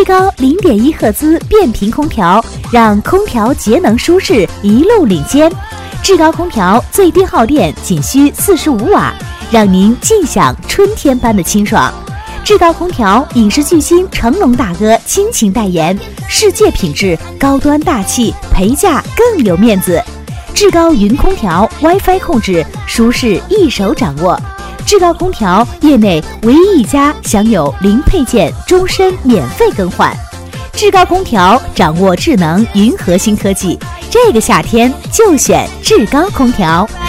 至高0.1赫兹变频空调，让空调节能舒适一路领先。至高空调最低耗电仅需45瓦，让您尽享春天般的清爽。至高空调影视巨星成龙大哥倾情代言，世界品质，高端大气，陪嫁更有面子。至高云空调 WiFi 控制，舒适一手掌握。至高空调业内唯一一家享有零配件终身免费更换。至高空调掌握智能云核心科技，这个夏天就选至高空调。